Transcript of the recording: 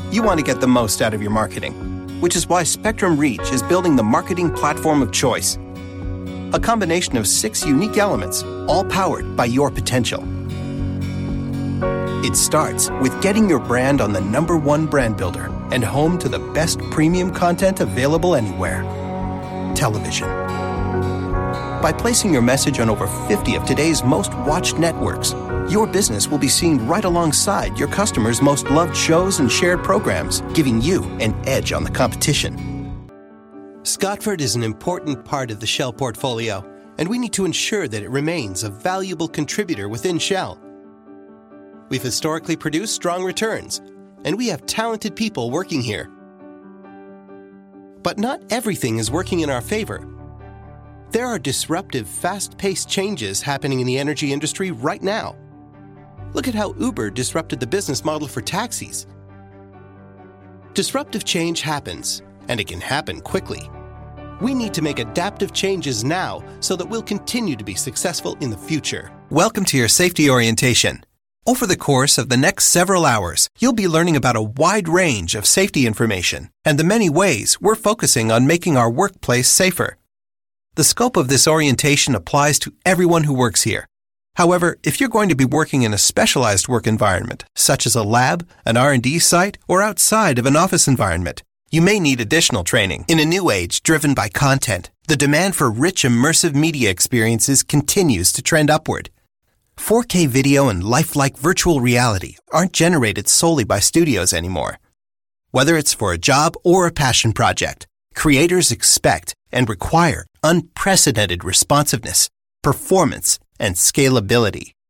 You want to get the most out of your marketing, which is why Spectrum Reach is building the marketing platform of choice. A combination of 6 unique elements, all powered by your potential. It starts with getting your brand on the #1 brand builder and home to the best premium content available anywhere. Television. By placing your message on over 50 of today's most watched networks, your business will be seen right alongside your customers' most loved shows and shared programs, giving you an edge on the competition. Scotford is an important part of the Shell portfolio, and we need to ensure that it remains a valuable contributor within Shell. We've historically produced strong returns, and we have talented people working here. But not everything is working in our favor. There are disruptive, fast-paced changes happening in the energy industry right now. Look at how Uber disrupted the business model for taxis. Disruptive change happens, and it can happen quickly. We need to make adaptive changes now so that we'll continue to be successful in the future. Welcome to your safety orientation. Over the course of the next several hours, you'll be learning about a wide range of safety information and the many ways we're focusing on making our workplace safer. The scope of this orientation applies to everyone who works here. However, if you're going to be working in a specialized work environment, such as a lab, an R&D site, or outside of an office environment, you may need additional training. In a new age driven by content, the demand for rich immersive media experiences continues to trend upward. 4K video and lifelike virtual reality aren't generated solely by studios anymore. Whether it's for a job or a passion project, creators expect and require unprecedented responsiveness, performance, and scalability.